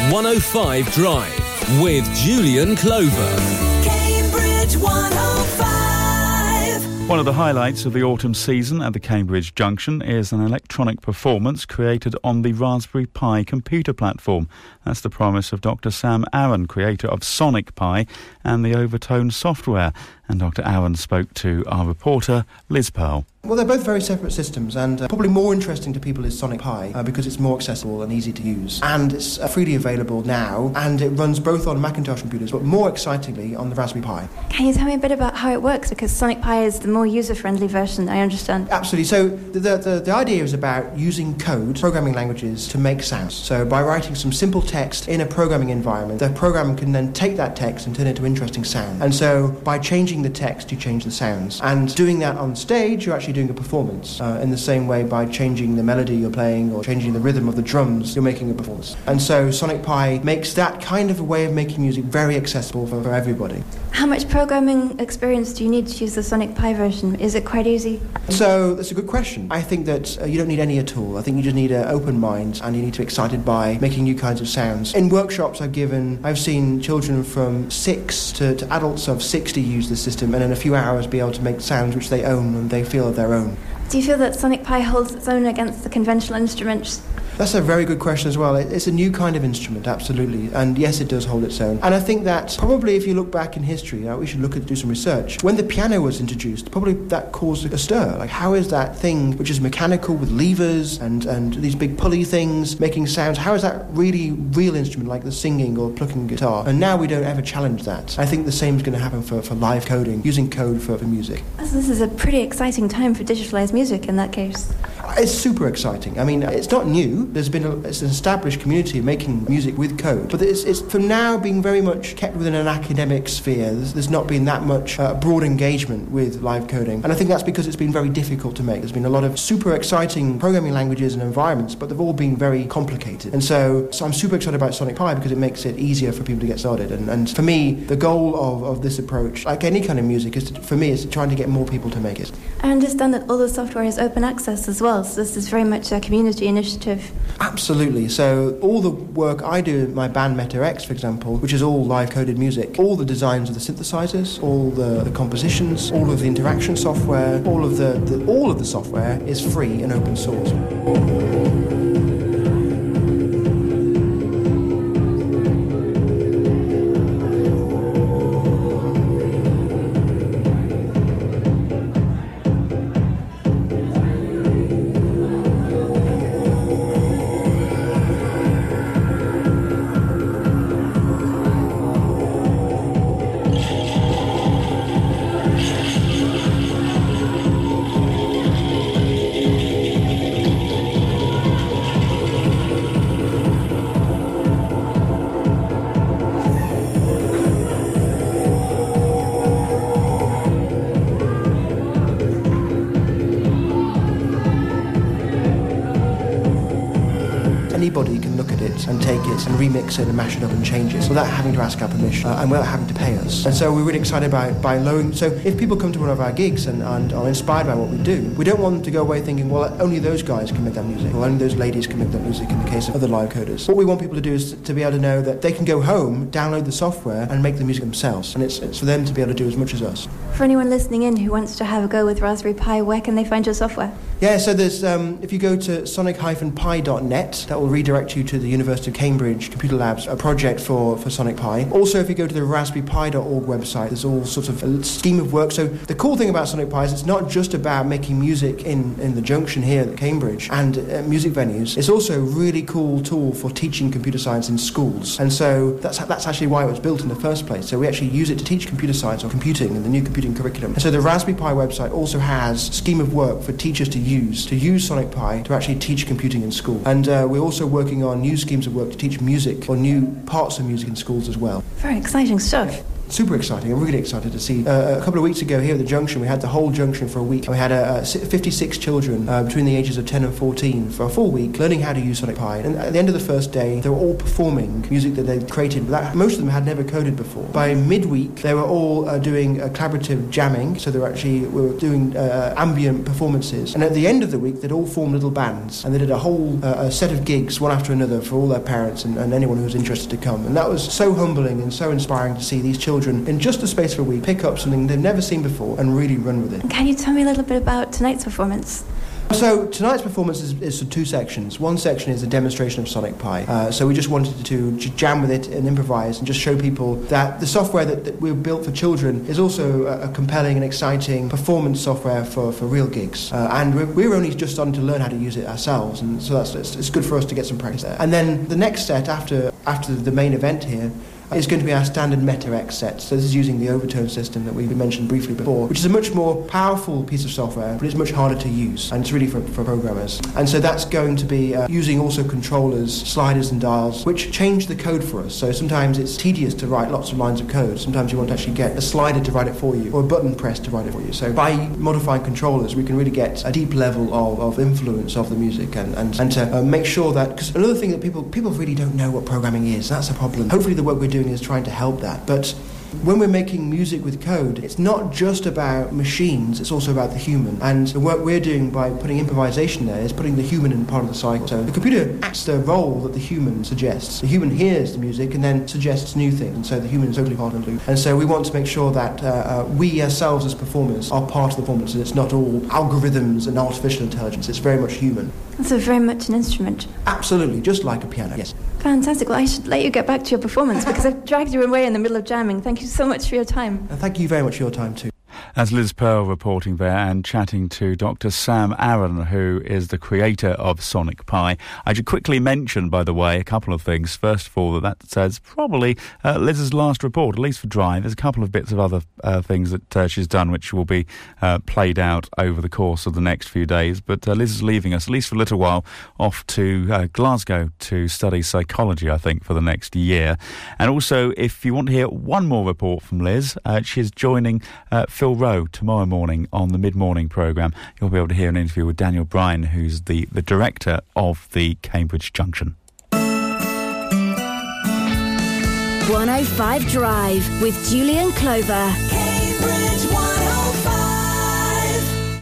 105 Drive with Julian Clover. Cambridge 105. One of the highlights of the autumn season at the Cambridge Junction is an electronic performance created on the Raspberry Pi computer platform. That's the promise of Dr. Sam Aaron, creator of Sonic Pi and the Overtone software. And Dr. Aaron spoke to our reporter, Liz Pearl. Well, they're both very separate systems, and probably more interesting to people is Sonic Pi because it's more accessible and easy to use. And it's freely available now, and it runs both on Macintosh computers, but more excitingly on the Raspberry Pi. Can you tell me a bit about how it works? Because Sonic Pi is the more user-friendly version, I understand. Absolutely. So the idea is about using code, programming languages, to make sounds. So by writing some simple text in a programming environment, the program can then take that text and turn it into interesting sound. And so by changing the text, you change the sounds. And doing that on stage, you're actually doing a performance. In the same way, by changing the melody you're playing or changing the rhythm of the drums, you're making a performance. And so Sonic Pi makes that kind of a way of making music very accessible for everybody. How much programming experience do you need to use the Sonic Pi version? Is it quite easy? So that's a good question. I think that you don't need any at all. I think you just need an open mind, and you need to be excited by making new kinds of sounds. In workshops I've seen children from 6 to adults of 60 use the system, and in a few hours be able to make sounds which they own and they feel are their own. Do you feel that Sonic Pi holds its own against the conventional instruments? That's a very good question as well. It's a new kind of instrument, absolutely. And yes, it does hold its own. And I think that probably if you look back in history, we should do some research. When the piano was introduced, probably that caused a stir. Like, how is that thing, which is mechanical with levers and these big pulley things, making sounds, how is that really real instrument like the singing or plucking guitar? And now we don't ever challenge that. I think the same is going to happen for live coding, using code for music. So this is a pretty exciting time for digitalised music in that case. It's super exciting. I mean, it's not new. It's an established community making music with code. But it's for now being very much kept within an academic sphere. There's not been that much broad engagement with live coding. And I think that's because it's been very difficult to make. There's been a lot of super exciting programming languages and environments, but they've all been very complicated. And so I'm super excited about Sonic Pi because it makes it easier for people to get started. And for me, the goal of this approach, like any kind of music, is trying to get more people to make it. I understand that all the software is open access as well, so this is very much a community initiative. Absolutely. So all the work I do, my band Meta X, for example, which is all live-coded music, all the designs of the synthesizers, all the compositions, all of the interaction software, all of the software is free and open source. Anybody can look at it and take it and remix it and mash it up and change it without having to ask our permission and without having to pay us. And so we're really excited by lowering. So if people come to one of our gigs and are inspired by what we do, we don't want them to go away thinking, well, only those guys can make that music, or only those ladies can make that music in the case of other live coders. What we want people to do is to be able to know that they can go home, download the software and make the music themselves. And it's for them to be able to do as much as us. For anyone listening in who wants to have a go with Raspberry Pi, where can they find your software? Yeah, so there's if you go to sonic-pi.net, that will redirect you to the University of Cambridge Computer Labs, a project for Sonic Pi. Also, if you go to the raspberrypi.org website, there's all sorts of a scheme of work. So the cool thing about Sonic Pi is it's not just about making music in the junction here at Cambridge and music venues. It's also a really cool tool for teaching computer science in schools. And so that's actually why it was built in the first place. So we actually use it to teach computer science or computing in the new computing curriculum. And so the Raspberry Pi website also has a scheme of work for teachers to use Sonic Pi to actually teach computing in school. And we're also working on new schemes of work to teach music or new parts of music in schools as well. Very exciting stuff. super exciting. I'm really excited to see. A couple of weeks ago here at the junction, we had the whole junction for a week. We had 56 children between the ages of 10 and 14 for a full week learning how to use Sonic Pi. And at the end of the first day, they were all performing music that they'd created. Most of them had never coded before. By midweek, they were all doing collaborative jamming. So we were doing ambient performances. And at the end of the week, they'd all formed little bands. And they did a whole set of gigs, one after another, for all their parents and anyone who was interested to come. And that was so humbling and so inspiring to see these children, in just the space of a week, pick up something they've never seen before and really run with it. Can you tell me a little bit about tonight's performance? So tonight's performance is two sections. One section is a demonstration of Sonic Pi. So we just wanted to jam with it and improvise and just show people that the software that we've built for children is also a compelling and exciting performance software for real gigs. And we're only just starting to learn how to use it ourselves, and so it's good for us to get some practice there. And then the next set after the main event here is going to be our standard Meta-X set. So this is using the overtone system that we mentioned briefly before, which is a much more powerful piece of software, but it's much harder to use, and it's really for programmers. And so that's going to be using also controllers, sliders and dials, which change the code for us. So sometimes it's tedious to write lots of lines of code. Sometimes you want to actually get a slider to write it for you, or a button press to write it for you. So by modifying controllers, we can really get a deep level of influence of the music and to make sure that, because another thing that people really don't know what programming is, that's a problem. Hopefully the work we're doing is trying to help that. But when we're making music with code, it's not just about machines, it's also about the human. And the work we're doing by putting improvisation there is putting the human in part of the cycle. So the computer acts the role that the human suggests. The human hears the music and then suggests new things, and so the human is totally part of the loop. And so we want to make sure that we ourselves as performers are part of the performance, and it's not all algorithms and artificial intelligence, it's very much human. So very much an instrument. Absolutely, just like a piano, yes. Fantastic. Well, I should let you get back to your performance because I've dragged you away in the middle of jamming. Thank you so much for your time. Thank you very much for your time too. That's Liz Pearl reporting there and chatting to Dr. Sam Aaron, who is the creator of Sonic Pi. I should quickly mention, by the way, a couple of things. First of all, that says probably Liz's last report, at least for Drive. There's a couple of bits of other things that she's done which will be played out over the course of the next few days. But Liz is leaving us, at least for a little while, off to Glasgow to study psychology, I think, for the next year. And also, if you want to hear one more report from Liz, she's joining Phil Rowe tomorrow morning on the mid-morning programme. You'll be able to hear an interview with Daniel Bryan, who's the director of the Cambridge Junction. 105 Drive with Julian Clover. Cambridge 105.